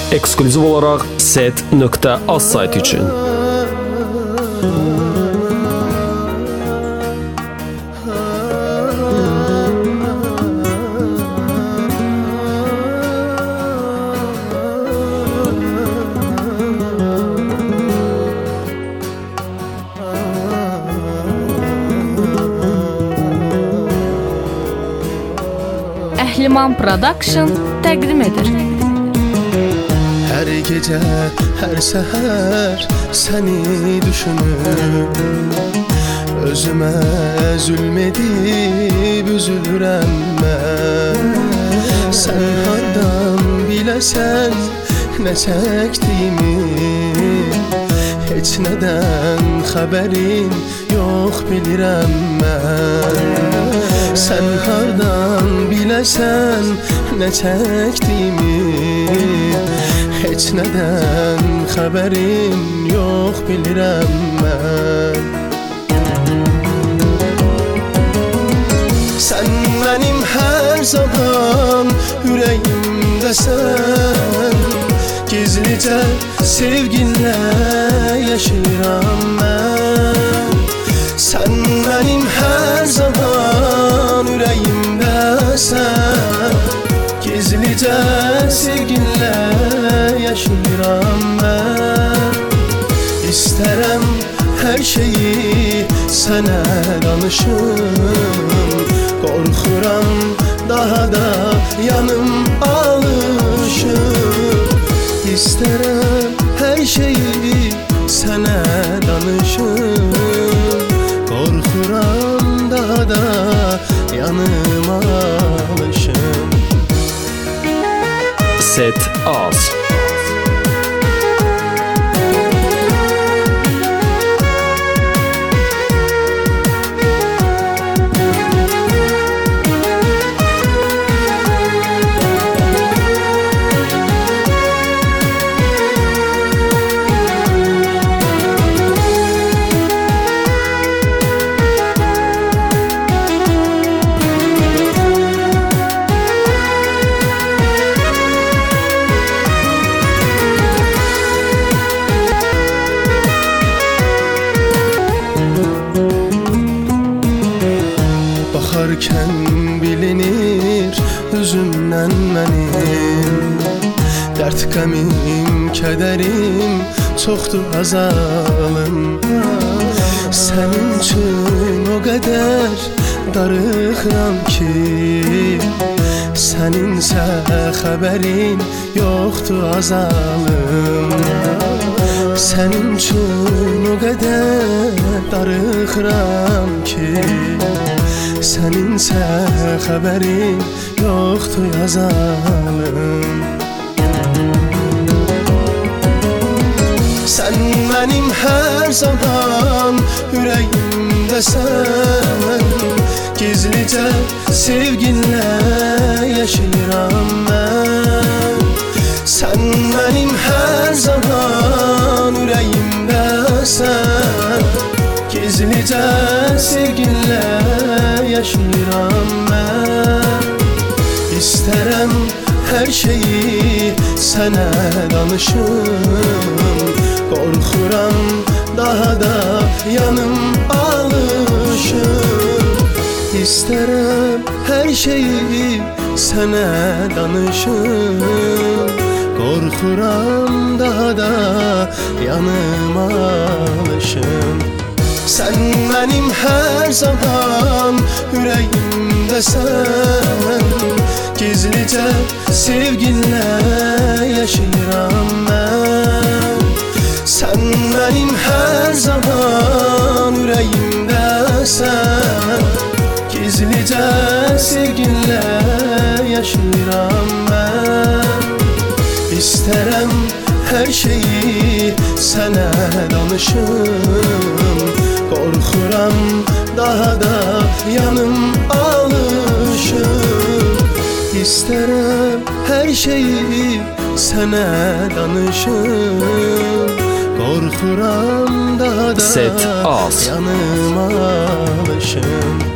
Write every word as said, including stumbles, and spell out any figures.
eksklüziv olaraq set nöqtə az sayt üçün. Əhliman Production təqdim edir. Hər gecə, hər səhər səni düşünür. Özümə zülm edib üzülürəm mən. Sən hardan biləsən nə çəkdiyimi, heç nədən xəbərin yox bilirəm mən. Sən hardan biləsən nə çəkdiyimi, heç nədən xəbərim yox bilirəm mən. Sən mənim hər zaman ürəyimdəsən, gizlicə sevginlə yaşayıram mən. Sən mənim hər zaman ürəyimdəsən, gizlicə sevginlə yaşayıram mən. İstərəm hər şeyi sənə danışım, qorxuram daha da yanım alışım. İstərəm hər şeyi sənə danışım, qorxuram daha da yanım alışım. Set az. Baxarkən bilinir üzümdən mənim, dərd qəmim, kədərim çoxdur azalım. Sənin üçün o qədər darıxıram ki, səninsə xəbərin yoxdur azalım. Sənin üçün o qədər darıxıram ki, səninsə xəbərin yoxdur yazalım. Sən mənim hər zaman ürəyimdəsən, gizlicə sevginlə yaşayıram mən. Sən mənim hər zaman ürəyimdəsən, gizlicə sevginlə yaşayıram mən. İstərəm hər şeyi sənə danışım, qorxuram daha da yanım alışım. İstərəm hər şeyi sənə danışım, qorxuram daha da yanım alışım. Sən mənim hər zaman ürəyimdəsən, gizlicə sevginlə yaşayıram mən. Sən mənim hər zaman ürəyimdəsən, gizlicə sevginlə yaşayıram mən. İstərəm hər şeyi sənə danışım, qorxuram daha da yanım alışım. İstərəm hər şeyi sənə danışım, qorxuram daha da Set az. yanım alışım.